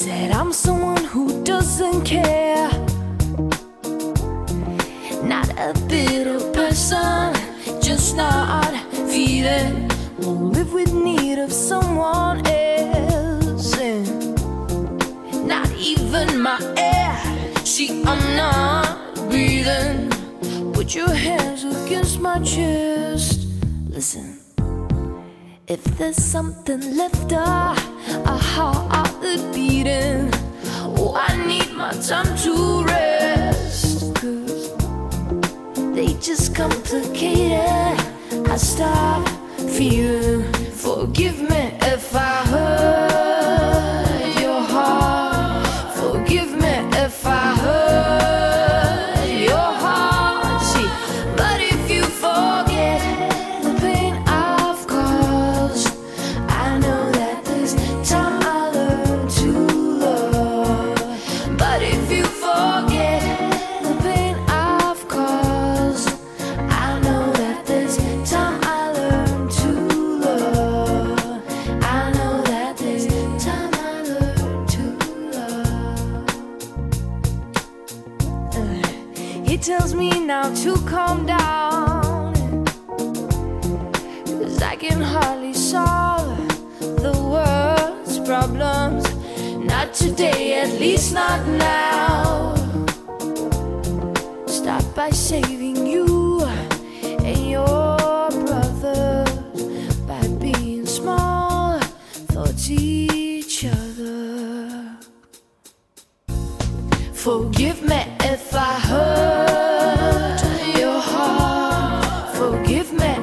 Said I'm someone who doesn't care, not a bitter person, just not feeling. Won't live with need of someone else, and not even my air. See, I'm not breathing. Put your hands against my chest. Listen. If there's something left, a heart that's beating, oh, I need my time to rest. 'Cause they just complicate it. I start feeling. Forgive me if I hurt your heart. Forgive me if I hurt your heart. See, but if you forget the pain I've caused, I know that this time I learn to love. But if you forget the pain I've caused, I know that this time I learn to love. I know that this time I learn to love. He tells me now to calm down, 'cause I can hardly solve the world's problems. Not today, at least not now. Start by saving you and your brothers by being small towards each other. Forgive me if I hurt your heart. Forgive me